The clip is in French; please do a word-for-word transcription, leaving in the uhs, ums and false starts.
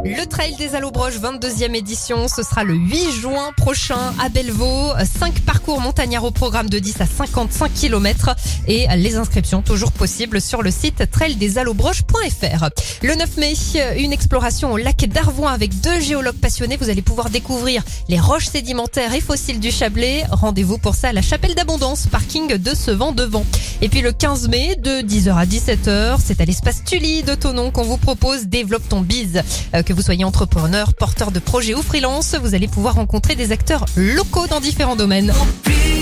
Le Trail des Allobroges, vingt-deuxième édition, ce sera le huit juin prochain à Bellevaux. Cinq parcours montagnards au programme de dix à cinquante-cinq kilomètres et les inscriptions toujours possibles sur le site trail des allobroges point f r. Le neuf mai, une exploration au lac d'Arvoin avec deux géologues passionnés. Vous allez pouvoir découvrir les roches sédimentaires et fossiles du Chablais. Rendez-vous pour ça à la Chapelle d'Abondance, parking de Sevent-Devant. Et puis le quinze mai, de dix heures à dix-sept heures, c'est à l'espace Tully de Thonon qu'on vous propose Développe ton bise. Euh, que vous soyez entrepreneur, porteur de projet ou freelance, vous allez pouvoir rencontrer des acteurs locaux dans différents domaines.